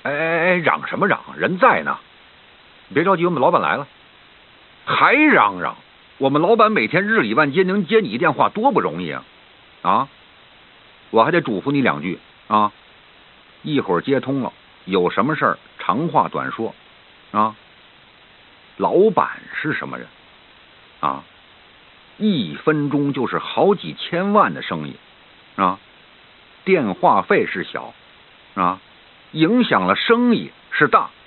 嚷什么嚷？人在呢，别着急，我们老板来了。还嚷嚷？我们老板每天日理万机，能接你一电话多不容易啊！啊，我还得嘱咐你2句啊，一会儿接通了，有什么事儿长话短说啊。老板是什么人啊？1分钟就是好几千万的生意啊，电话费是小啊，影响了生意是大。